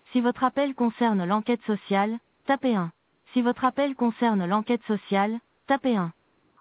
Si votre appel concerne l'enquête sociale, tapez 1. Si votre appel concerne l'enquête sociale, tapez 1.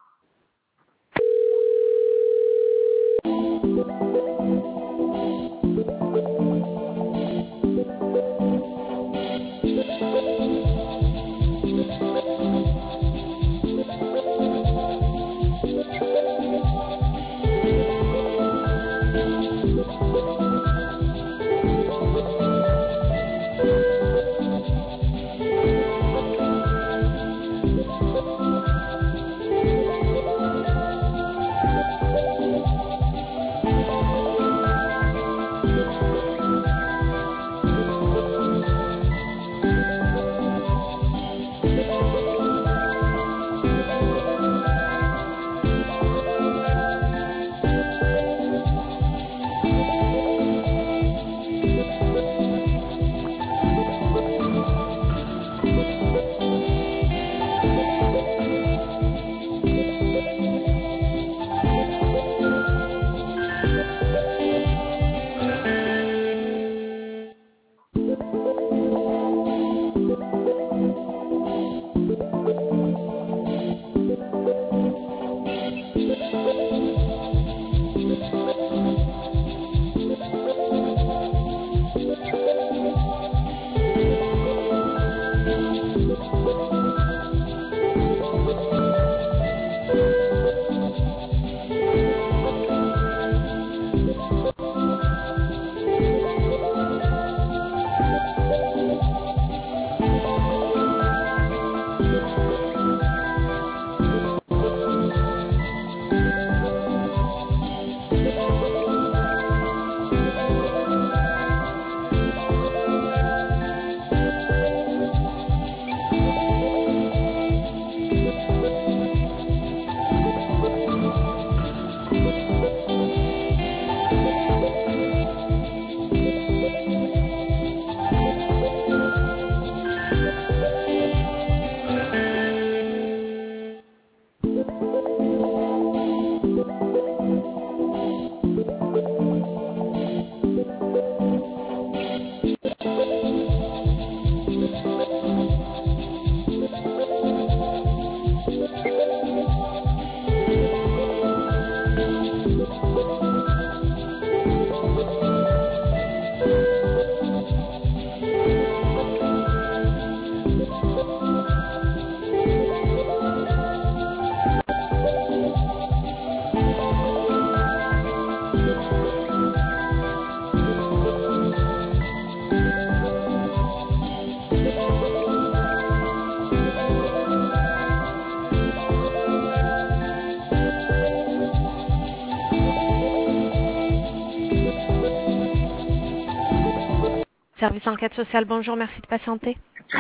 Service enquête sociale, bonjour, merci de patienter.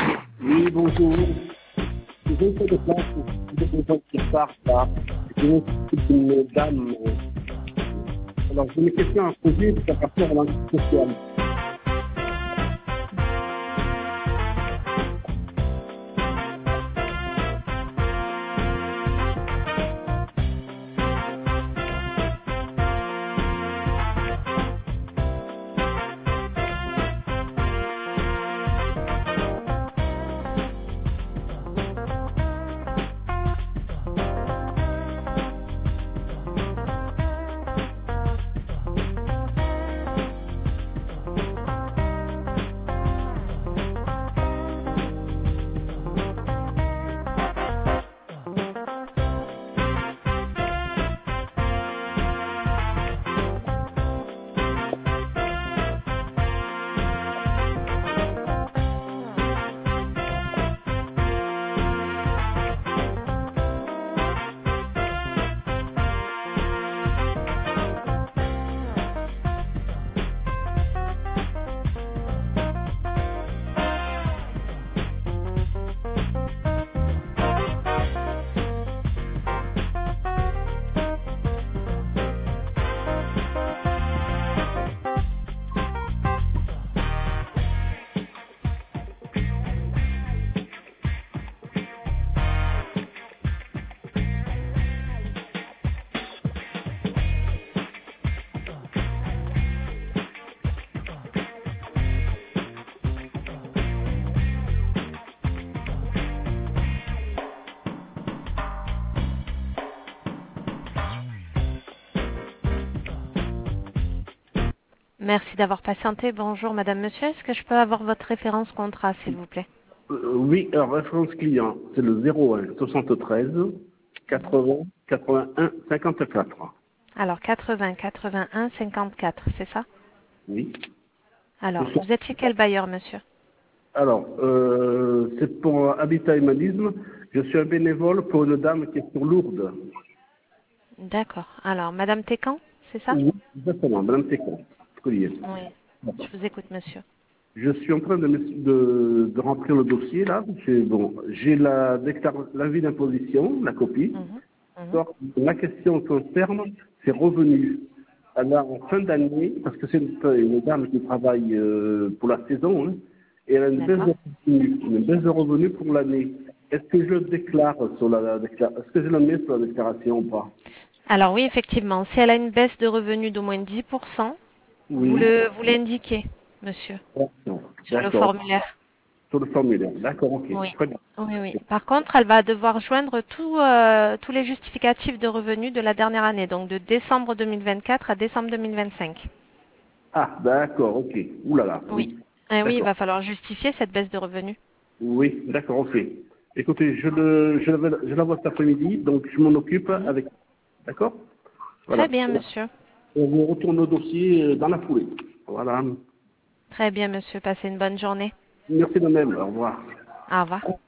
Oui, bonjour. J'ai une de place pour des gens qui partent là. Je suis une dame. Alors, j'ai une question à poser par rapport à l'enquête sociale. Merci d'avoir patienté. Bonjour, madame, monsieur. Est-ce que je peux avoir votre référence contrat, s'il vous plaît? Oui, alors référence client, c'est le 01 73 80 81 54. Alors, 80 81 54, c'est ça? Oui. Alors, vous étiez quel bailleur, monsieur? Alors, c'est pour Habitat Humanisme. Je suis un bénévole pour une dame qui est sur Lourdes. D'accord. Alors, madame Técan, c'est ça? Oui, exactement, Madame Técon. Collier. Oui. Je vous écoute, monsieur. Je suis en train de remplir le dossier là. J'ai l'avis d'imposition, la copie. Mhm. Mhm. Alors, la question concerne ses revenus. Alors, en fin d'année, parce que c'est une dame qui travaille pour la saison, hein, et elle a D'accord. une baisse de revenus pour l'année. Est-ce que je le déclare sur est-ce que je le mets sur la déclaration ou pas? Alors oui, effectivement, si elle a une baisse de revenus d'au moins 10%, vous Oui. vous l'indiquez, monsieur, D'accord. sur le D'accord. formulaire. Sur le formulaire. D'accord, ok. Oui. Très bien. Oui, oui. Par contre, elle va devoir joindre tous les justificatifs de revenus de la dernière année, donc de décembre 2024 à décembre 2025. Ah, d'accord, ok. Ouh là là, Oui. oui. Oui, il D'accord. va falloir justifier cette baisse de revenus. Oui, d'accord, ok. Écoutez, je la vois cet après-midi, donc je m'en occupe Mhm. avec. D'accord? Très Voilà. bien, monsieur. On vous retourne au dossier dans la foulée. Voilà. Très bien, monsieur. Passez une bonne journée. Merci de même. Au revoir. Au revoir.